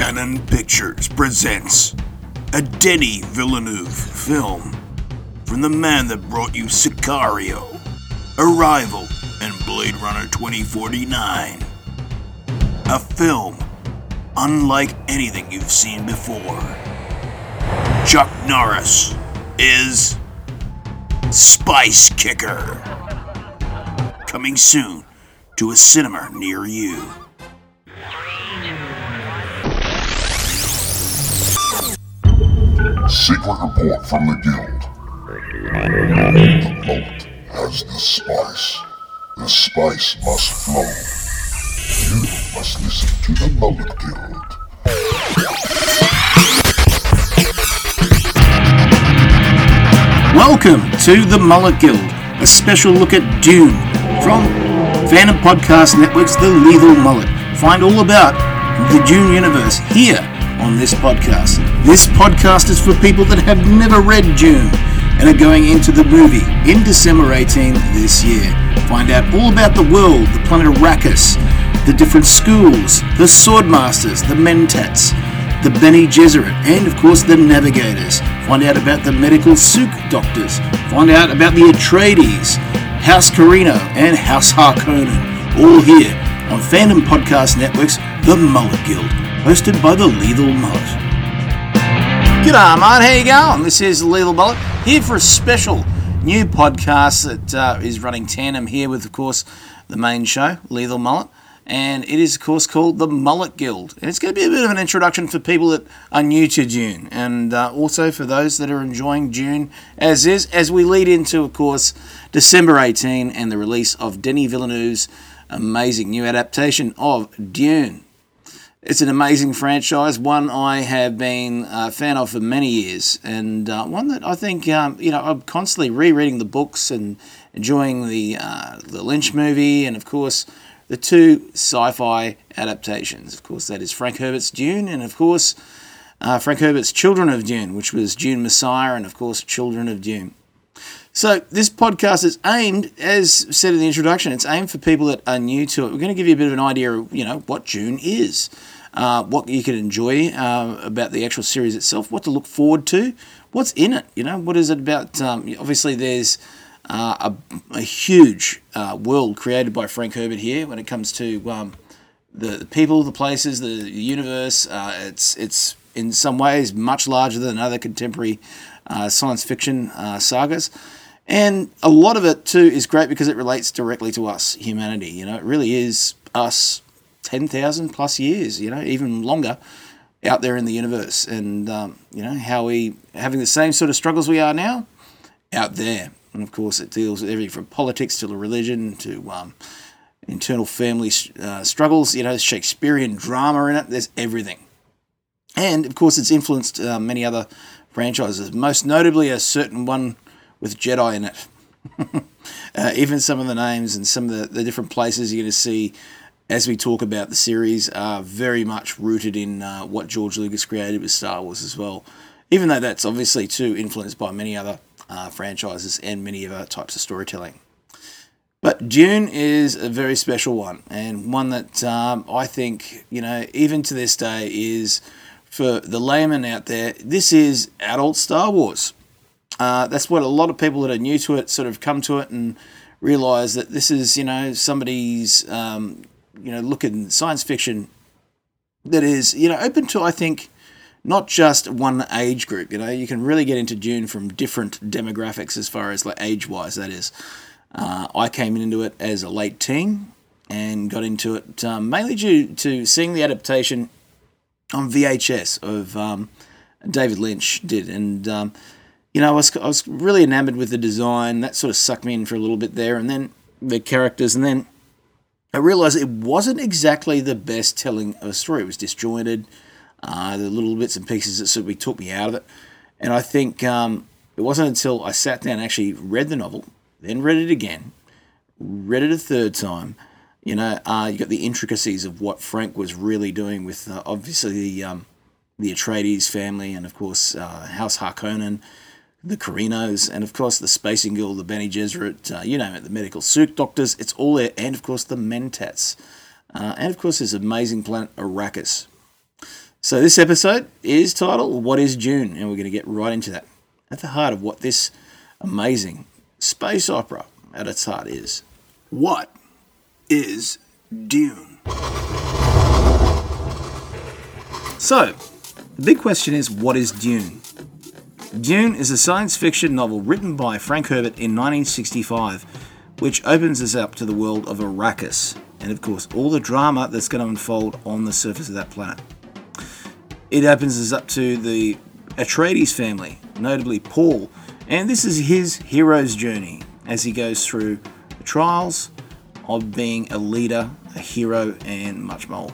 Cannon Pictures presents a Denis Villeneuve film from the man that brought you Sicario, Arrival, and Blade Runner 2049. A film unlike anything you've seen before. Chuck Norris is Spice Kicker. Coming soon to a cinema near you. Secret report from the Guild. The mullet has the spice. The spice must flow. You must listen to the Mullet Guild. Welcome to the Mullet Guild, a special look at Dune from Phantom Podcast Network's The Lethal Mullet. Find all about the Dune universe here on this podcast. This podcast is for people that have never read Dune and are going into the movie in December 18 this year. Find out all about the world, the planet Arrakis, the different schools, the Swordmasters, the Mentats, the Bene Gesserit, and of course the Navigators. Find out about the medical Suk doctors. Find out about the Atreides, House Carino, and House Harkonnen. All here on Phantom Podcast Network's The Mullet Guild, hosted by the Lethal Mullet. G'day mate, how you going? This is the Lethal Mullet, here for a special new podcast that is running tandem here with, of course, the main show, Lethal Mullet. And it is, of course, called the Mullet Guild. And it's going to be a bit of an introduction for people that are new to Dune, and also for those that are enjoying Dune as is, as we lead into, of course, December 18 and the release of Denis Villeneuve's amazing new adaptation of Dune. It's an amazing franchise, one I have been a fan of for many years, and one that I think, I'm constantly rereading the books and enjoying the Lynch movie, and of course, the two sci-fi adaptations. Of course, that is Frank Herbert's Dune, and of course, Frank Herbert's Children of Dune, which was Dune Messiah, and of course, Children of Dune. So this podcast is aimed, as said in the introduction, it's aimed for people that are new to it. We're going to give you a bit of an idea of, what Dune is, what you can enjoy about the actual series itself, what to look forward to, what's in it, what is it about. Obviously, there's a huge world created by Frank Herbert here when it comes to the people, the places, the universe. It's in some ways much larger than other contemporary science fiction sagas. And a lot of it, too, is great because it relates directly to us, humanity. It really is us 10,000 plus years, even longer out there in the universe. And, how we having the same sort of struggles we are now out there. And, of course, it deals with everything from politics to religion to internal family struggles. There's Shakespearean drama in it. There's everything. And, of course, it's influenced many other franchises, most notably a certain one with Jedi in it. Even some of the names and some of the different places you're going to see as we talk about the series are very much rooted in what George Lucas created with Star Wars as well, even though that's obviously too influenced by many other franchises and many other types of storytelling. But Dune is a very special one, and one that I think, even to this day is, for the layman out there, this is adult Star Wars. That's what a lot of people that are new to it sort of come to it and realise that this is, somebody's, look at science fiction that is, open to, I think, not just one age group. You can really get into Dune from different demographics as far as like age-wise, that is. I came into it as a late teen and got into it mainly due to seeing the adaptation on VHS of David Lynch did. And, I was really enamored with the design. That sort of sucked me in for a little bit there. And then the characters. And then I realised it wasn't exactly the best telling of a story. It was disjointed. The little bits and pieces that sort of took me out of it. And I think it wasn't until I sat down and actually read the novel, then read it again, read it a third time. You got the intricacies of what Frank was really doing with obviously the Atreides family, and of course House Harkonnen, the Carinos, and of course the Spacing Guild, the Bene Gesserit, the medical Suk doctors. It's all there, and of course the Mentats, and of course this amazing planet Arrakis. So this episode is titled What is Dune? And we're going to get right into that. At the heart of what this amazing space opera at its heart is. What is Dune? So, the big question is, what is Dune? Dune is a science fiction novel written by Frank Herbert in 1965, which opens us up to the world of Arrakis, and of course all the drama that's going to unfold on the surface of that planet. It opens us up to the Atreides family, notably Paul, and this is his hero's journey as he goes through the trials of being a leader, a hero, and much more.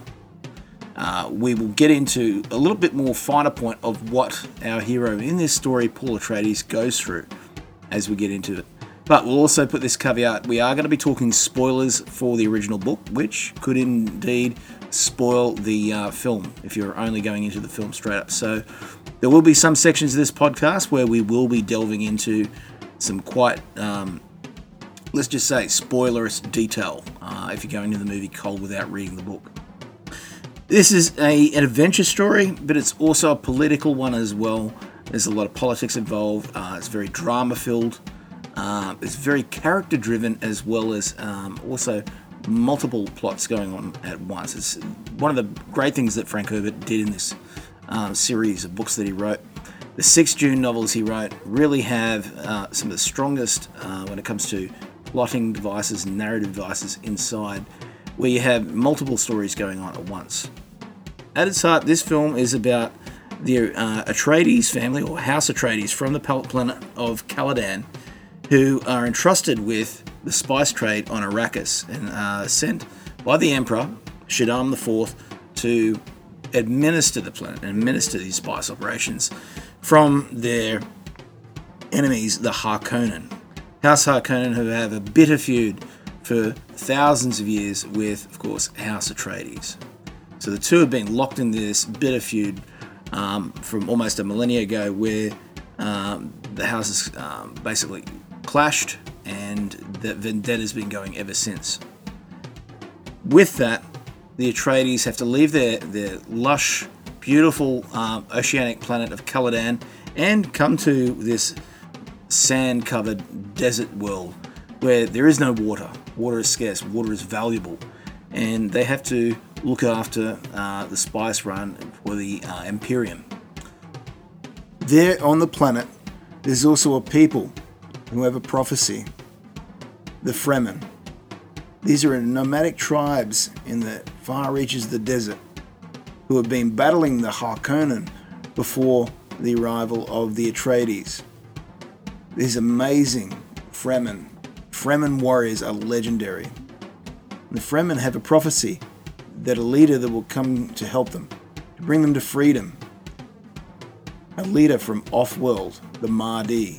We will get into a little bit more finer point of what our hero in this story, Paul Atreides, goes through as we get into it. But we'll also put this caveat, we are going to be talking spoilers for the original book, which could indeed spoil the film if you're only going into the film straight up. So there will be some sections of this podcast where we will be delving into some quite, let's just say, spoilerous detail if you're going to the movie cold without reading the book. This is an adventure story, but it's also a political one as well. There's a lot of politics involved. It's very drama-filled. It's very character-driven, as well as also multiple plots going on at once. It's one of the great things that Frank Herbert did in this series of books that he wrote. The 6 Dune novels he wrote really have some of the strongest when it comes to plotting devices and narrative devices inside, where you have multiple stories going on at once. At its heart, this film is about the Atreides family, or House Atreides, from the planet of Caladan, who are entrusted with the spice trade on Arrakis and sent by the Emperor, Shaddam IV, to administer the planet and administer these spice operations from their enemies, the Harkonnen. House Harkonnen, who have a bitter feud for thousands of years with, of course, House Atreides. So the two have been locked in this bitter feud from almost a millennia ago, where the houses basically clashed, and the vendetta's been going ever since. With that, the Atreides have to leave their lush, beautiful oceanic planet of Caladan and come to this sand-covered desert world where there is no water. Water is scarce, water is valuable, and they have to look after the spice run for the Imperium. There on the planet, there's also a people who have a prophecy, the Fremen. These are nomadic tribes in the far reaches of the desert who have been battling the Harkonnen before the arrival of the Atreides. These amazing Fremen warriors are legendary. The Fremen have a prophecy that a leader that will come to help them, to bring them to freedom. A leader from off-world, the Mahdi,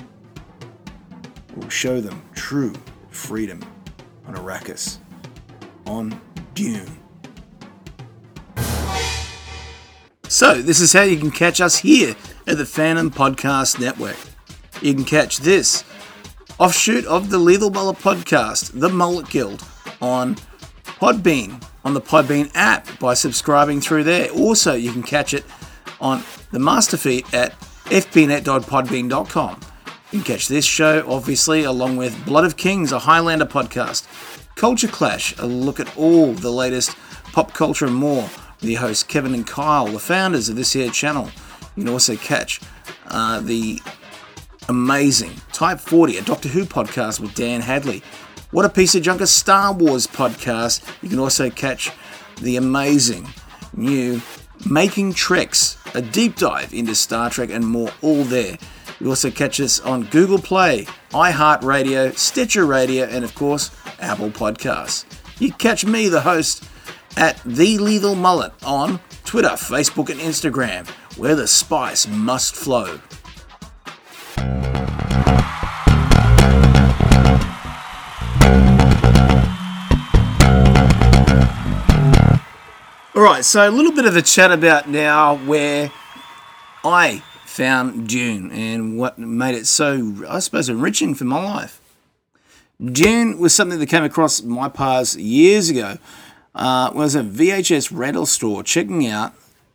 will show them true freedom on Arrakis, on Dune. So, this is how you can catch us here at the Phantom Podcast Network. You can catch this offshoot of the Lethal Mullet Podcast, The Mullet Guild, on Podbean, on the Podbean app by subscribing through there. Also, you can catch it on the master feed at fpnet.podbean.com. You can catch this show, obviously, along with Blood of Kings, a Highlander podcast, Culture Clash, a look at all the latest pop culture and more, with your hosts Kevin and Kyle, the founders of this here channel. You can also catch the amazing Type 40, a Doctor Who podcast with Dan Hadley. What a Piece of Junk, a Star Wars podcast. You can also catch the amazing new Making Treks, a deep dive into Star Trek and more, all there. You also catch us on Google Play, iHeartRadio, Stitcher Radio, and of course, Apple Podcasts. You can catch me, the host, at The Lethal Mullet on Twitter, Facebook, and Instagram, where the spice must flow. Alright, so a little bit of a chat about now where I found Dune and what made it so, I suppose, enriching for my life. Dune was something that came across my paths years ago when I was at a VHS rental store checking out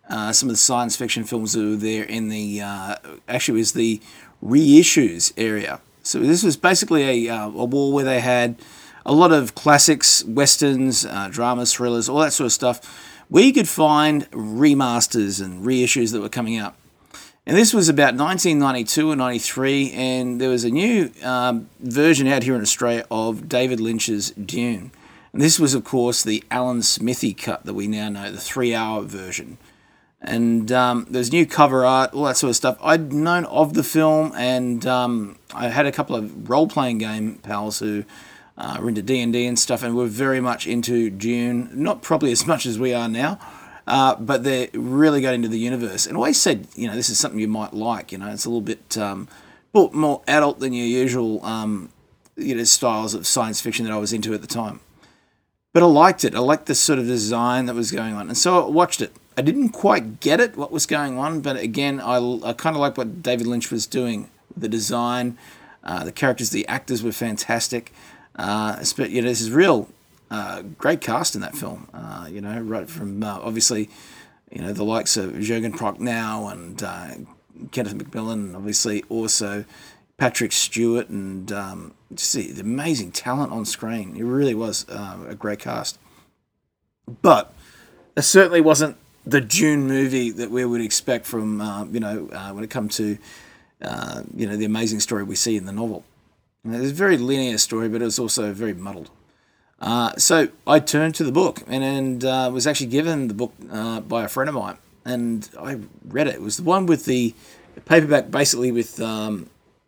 some of the science fiction films that were there in the actually it was the reissues area. So this was basically a wall where they had a lot of classics, westerns, dramas, thrillers, all that sort of stuff, where you could find remasters and reissues that were coming out. And this was about 1992 or 93, and there was a new version out here in Australia of David Lynch's Dune. And this was, of course, the Alan Smithy cut that we now know, the 3-hour version. And there's new cover art, all that sort of stuff. I'd known of the film, and I had a couple of role-playing game pals who were into D&D and stuff, and were very much into Dune. Not probably as much as we are now, but they really got into the universe. And always said, this is something you might like. It's a little bit more adult than your usual, styles of science fiction that I was into at the time. But I liked it. I liked the sort of design that was going on. And so I watched it. I didn't quite get it, what was going on, but again, I kind of like what David Lynch was doing. The design, the characters, the actors were fantastic. This is real great cast in that film. Right from obviously, the likes of Jürgen Prochnow and Kenneth McMillan, and obviously also Patrick Stewart, and just the amazing talent on screen. It really was a great cast. But it certainly wasn't the Dune movie that we would expect from, when it comes to, the amazing story we see in the novel. It's a very linear story, but it was also very muddled. So I turned to the book and was actually given the book by a friend of mine, and I read it. It was the one with the paperback, basically with the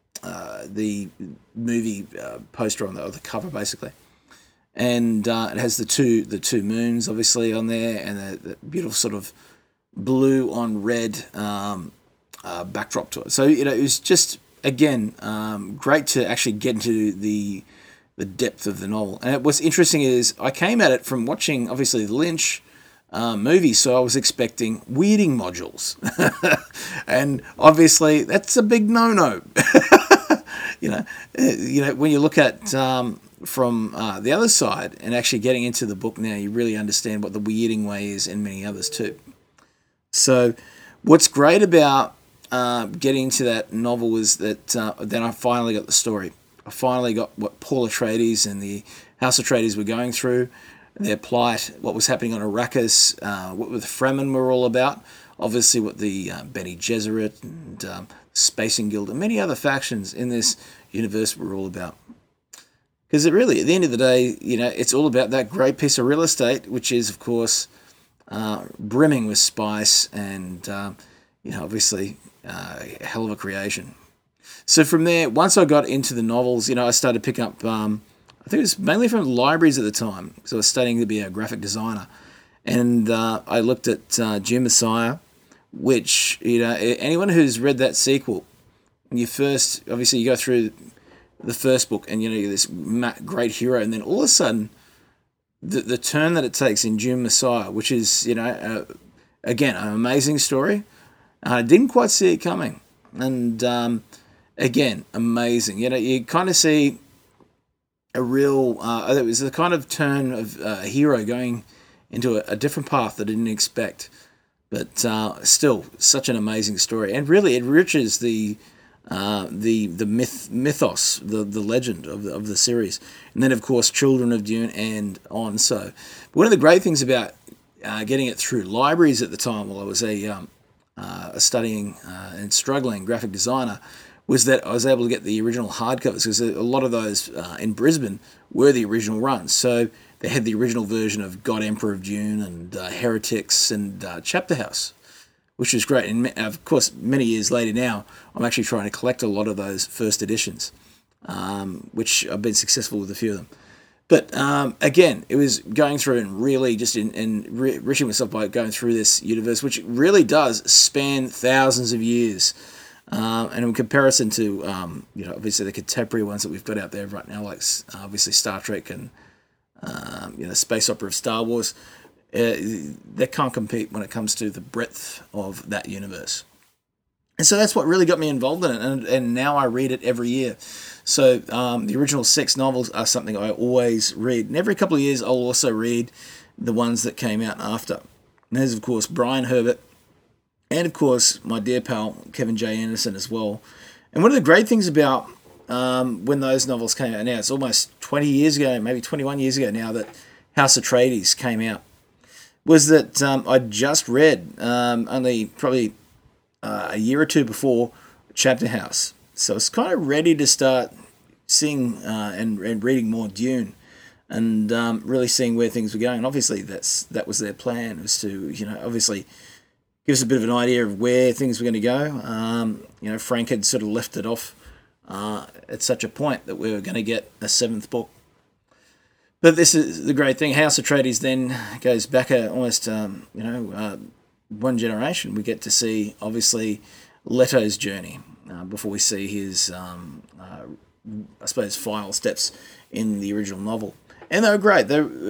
movie poster on the cover, basically. And it has the two moons, obviously, on there, and the beautiful sort of blue on red backdrop to it. So, it was just, again, great to actually get into the depth of the novel. And what's interesting is I came at it from watching, obviously, the Lynch movie, so I was expecting weirding modules. And obviously, that's a big no-no. When you look at from the other side and actually getting into the book now, you really understand what the weirding way is, and many others too. So what's great about getting into that novel was that then I finally got the story. I finally got what Paul Atreides and the House Atreides were going through, their plight, what was happening on Arrakis, what the Fremen were all about, obviously what the Bene Gesserit and Spacing Guild and many other factions in this universe were all about. Because it really, at the end of the day, it's all about that great piece of real estate, which is, of course, brimming with spice and, obviously, a hell of a creation. So from there, once I got into the novels, I started picking up, I think it was mainly from libraries at the time, because I was studying to be a graphic designer. And I looked at Dune Messiah, which, anyone who's read that sequel, you go through the first book, and you're this great hero, and then all of a sudden, the turn that it takes in Dune Messiah, which is again an amazing story. I didn't quite see it coming, and again amazing. You kind of see a real. It was the kind of turn of a hero going into a different path that I didn't expect, but still such an amazing story, and really enriches the mythos, the legend of the series, and then of course Children of Dune and on. So one of the great things about getting it through libraries at the time, while I was a studying and struggling graphic designer, was that I was able to get the original hardcovers, because a lot of those in Brisbane were the original runs. So they had the original version of God Emperor of Dune and Heretics and Chapter House, which was great. And of course, many years later now, I'm actually trying to collect a lot of those first editions, which I've been successful with a few of them. But again, it was going through and really just enriching myself by going through this universe, which really does span thousands of years. And in comparison to, obviously the contemporary ones that we've got out there right now, like obviously Star Trek and, space opera of Star Wars, they can't compete when it comes to the breadth of that universe. And so that's what really got me involved in it, and now I read it every year. So the original 6 novels are something I always read, and every couple of years I'll also read the ones that came out after. And there's, of course, Brian Herbert, and of course my dear pal Kevin J. Anderson as well. And one of the great things about when those novels came out, now it's almost 20 years ago, maybe 21 years ago now, that House Atreides came out, was that I just read only probably a year or two before Chapter House. So it's kind of ready to start seeing and reading more Dune, and really seeing where things were going. And obviously that was their plan, was to, obviously give us a bit of an idea of where things were going to go. Frank had sort of left it off at such a point that we were going to get a seventh book. But this is the great thing. House Atreides then goes back almost, one generation. We get to see, obviously, Leto's journey before we see his, I suppose, final steps in the original novel. And they were great.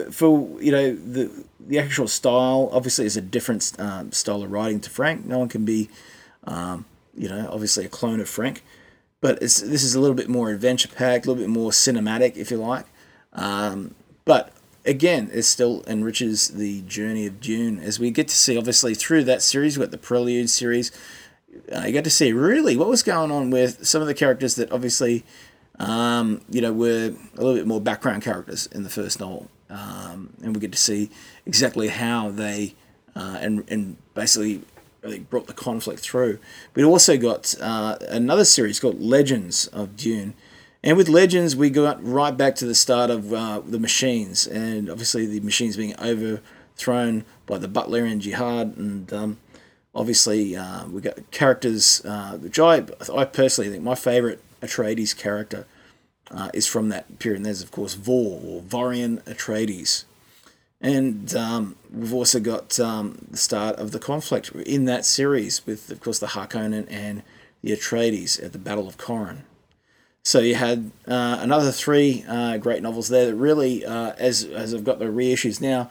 The actual style, obviously, is a different style of writing to Frank. No one can be, obviously a clone of Frank. But this is a little bit more adventure-packed, a little bit more cinematic, if you like. But again, it still enriches the journey of Dune, as we get to see, obviously, through that series. We've got the Prelude series. You get to see really what was going on with some of the characters that obviously, were a little bit more background characters in the first novel. And we get to see exactly how they, and basically really brought the conflict through. We also got another series called Legends of Dune. And with Legends, we got right back to the start of the machines, and obviously the machines being overthrown by the Butlerian Jihad, and obviously we got characters which I personally think my favourite Atreides character is from that period. And there's, of course, Vor, or Vorian Atreides. And we've also got the start of the conflict in that series with, of course, the Harkonnen and the Atreides at the Battle of Corran. So you had another three great novels there that really, as I've got the reissues now,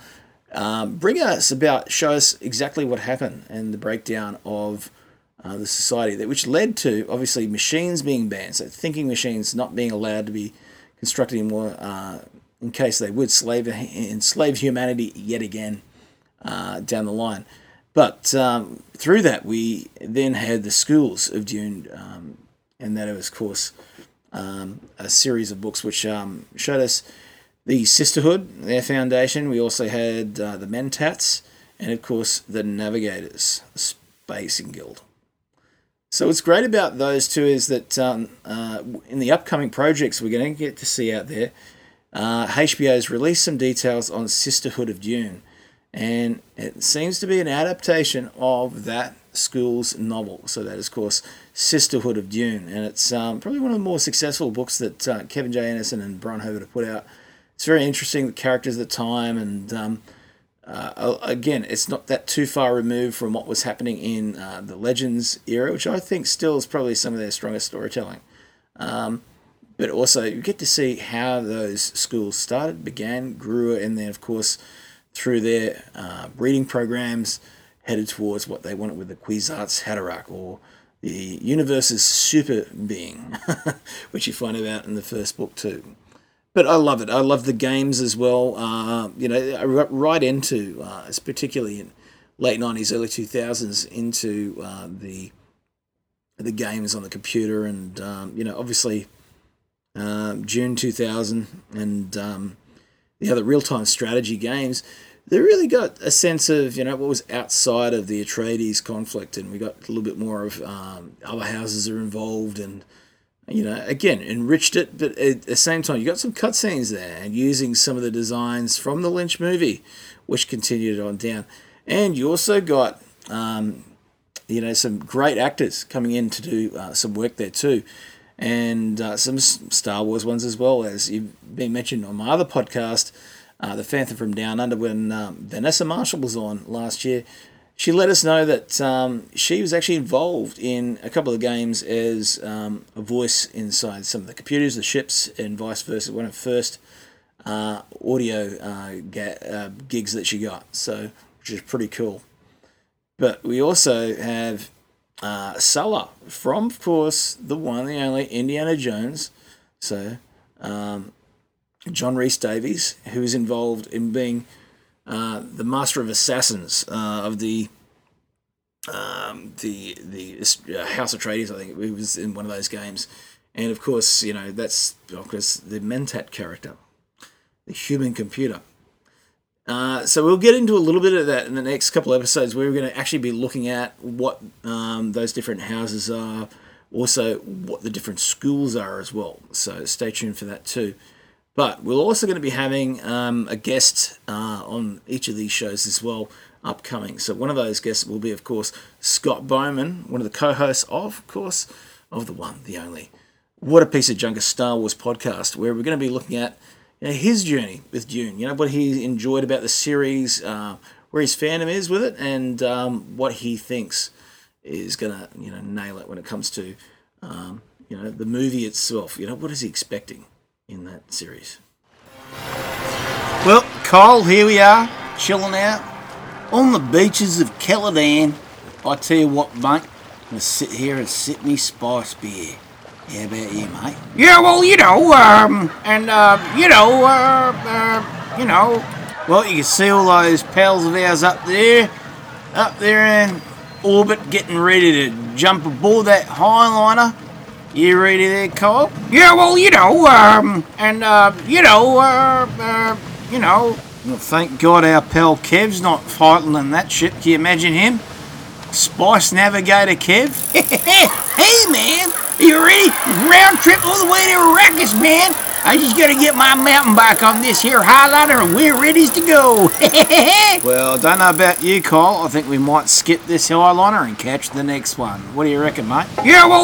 show us exactly what happened and the breakdown of the society, which led to, obviously, machines being banned. So thinking machines not being allowed to be constructed anymore in case they would enslave humanity yet again down the line. But through that, we then had the Schools of Dune, and that was, of course, a series of books which showed us the Sisterhood, their foundation. We also had the Mentats, and of course the Navigators, the Spacing Guild. So what's great about those two is that in the upcoming projects we're going to get to see out there, HBO's released some details on Sisterhood of Dune, and it seems to be an adaptation of that Schools novel. So that is, of course, Sisterhood of Dune, and it's probably one of the more successful books that Kevin J. Anderson and Brian Herbert have put out. It's very interesting, the characters at the time, and again, it's not that too far removed from what was happening in the Legends era, which I think still is probably some of their strongest storytelling. But also, you get to see how those schools started, began, grew, and then, of course, through their breeding programs, headed towards what they wanted with the Kwisatz Haderach, or the universe's super being, which you find about in the first book too. But I love it. I love the games as well. Right into, particularly in late 90s, early 2000s, into the games on the computer, and obviously June 2000 and the other real-time strategy games. They really got a sense of, what was outside of the Atreides conflict, and we got a little bit more of other houses are involved, and, again, enriched it, but at the same time, you got some cutscenes there, and using some of the designs from the Lynch movie, which continued on down. And you also got, some great actors coming in to do some work there too, and some Star Wars ones as well, as you've been mentioned on my other podcast, The Phantom from Down Under, when Vanessa Marshall was on last year. She let us know that she was actually involved in a couple of games as a voice inside some of the computers, the ships, and vice versa. One of the first audio gigs that she got, so which is pretty cool. But we also have Sulla from, of course, the one, the only Indiana Jones. So John Rhys Davies, who is involved in being the Master of Assassins of the House Atreides. I think he was in one of those games, and of course, that's because the Mentat character, the human computer. So we'll get into a little bit of that in the next couple of episodes, where we're going to actually be looking at what those different houses are, also what the different schools are as well. So stay tuned for that too. But we're also going to be having a guest on each of these shows as well, upcoming. So one of those guests will be, of course, Scott Bowman, one of the co-hosts of course, of the one, the only What a Piece of Junk, a Star Wars podcast, where we're going to be looking at his journey with Dune, what he enjoyed about the series, where his fandom is with it, and what he thinks is going to, nail it when it comes to, the movie itself. What is he expecting in that series? Well, Kyle, here we are, chilling out on the beaches of Caladan. I tell you what, mate, I'm going to sit here and sip me spice beer. How about you, mate? Yeah, well, Well, you can see all those pals of ours up there in orbit, getting ready to jump aboard that Highliner. You ready there, Kyle? Yeah, well, Well, thank God our pal Kev's not fighting in that ship. Can you imagine him? Spice Navigator Kev? Hey, man, you ready? Round trip all the way to Arrakis, man. I just gotta get my mountain bike on this here Highliner and we're ready to go. Well, I don't know about you, Kyle. I think we might skip this Highliner and catch the next one. What do you reckon, mate? Yeah, well,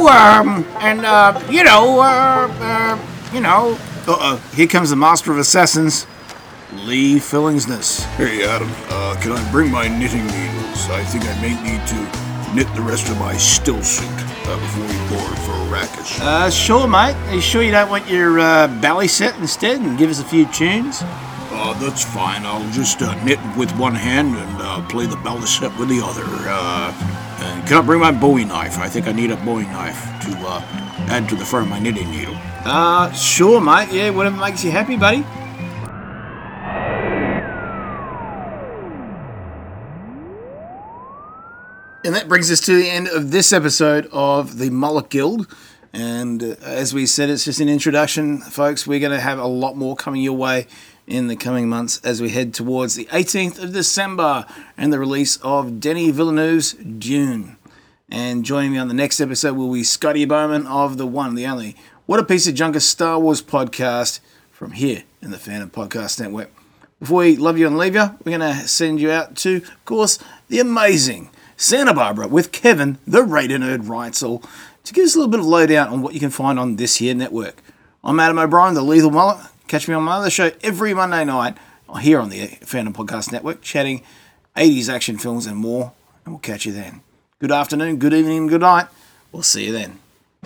Uh-oh, here comes the Master of Assassins, Lee Fillingsness. Hey, Adam, can I bring my knitting needles? I think I may need to knit the rest of my still suit before we board for Arrakis. Sure, mate. Are you sure you don't want your belly set instead and give us a few tunes? That's fine. I'll just knit with one hand and play the belly set with the other. And can I bring my Bowie knife? I think I need a Bowie knife to add to the front of my knitting needle. Sure, mate. Yeah, whatever makes you happy, buddy. And that brings us to the end of this episode of the Mullet Guild. And as we said, it's just an introduction, folks. We're going to have a lot more coming your way in the coming months as we head towards the 18th of December and the release of Denis Villeneuve's Dune. And joining me on the next episode will be Scotty Bowman of the one, the only What a Piece of Junk, a Star Wars podcast from here in the Phantom Podcast Network. Before we love you and leave you, we're going to send you out to, of course, the amazing Santa Barbara with Kevin, the Raider Nerd Reitzel, to give us a little bit of lowdown on what you can find on this here network. I'm Adam O'Brien, the Lethal Mullet. Catch me on my other show every Monday night here on the Phantom Podcast Network, chatting 80s action films and more, and we'll catch you then. Good afternoon, good evening, good night. We'll see you then.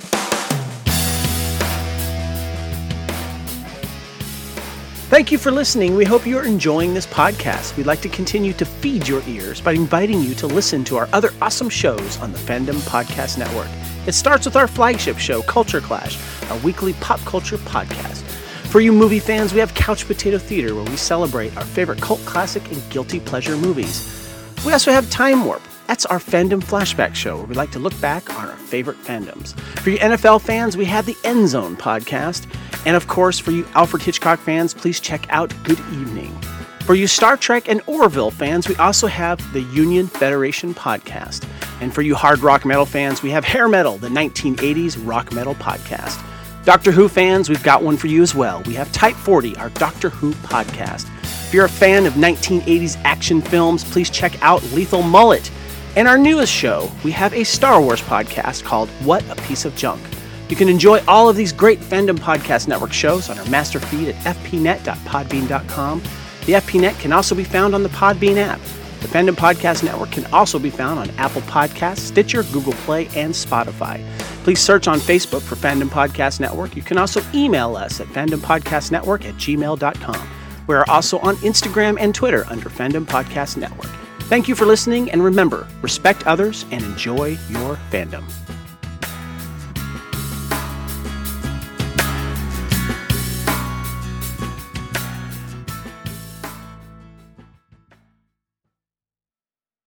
Thank you for listening. We hope you're enjoying this podcast. We'd like to continue to feed your ears by inviting you to listen to our other awesome shows on the Fandom Podcast Network. It starts with our flagship show, Culture Clash, our weekly pop culture podcast. For you movie fans, we have Couch Potato Theater, where we celebrate our favorite cult classic and guilty pleasure movies. We also have Time Warp. That's our Fandom Flashback show, where we like to look back on our favorite fandoms. For you NFL fans, we have the End Zone podcast. And of course, for you Alfred Hitchcock fans, please check out Good Evening. For you Star Trek and Orville fans, we also have the Union Federation podcast. And for you hard rock metal fans, we have Hair Metal, the 1980s rock metal podcast. Doctor Who fans, we've got one for you as well. We have Type 40, our Doctor Who podcast. If you're a fan of 1980s action films, please check out Lethal Mullet. And our newest show, we have a Star Wars podcast called What a Piece of Junk. You can enjoy all of these great Fandom Podcast Network shows on our master feed at fpnet.podbean.com. The FPNet can also be found on the Podbean app. The Fandom Podcast Network can also be found on Apple Podcasts, Stitcher, Google Play, and Spotify. Please search on Facebook for Fandom Podcast Network. You can also email us at fandompodcastnetwork@gmail.com. We are also on Instagram and Twitter under Fandom Podcast Network. Thank you for listening, and remember, respect others and enjoy your fandom.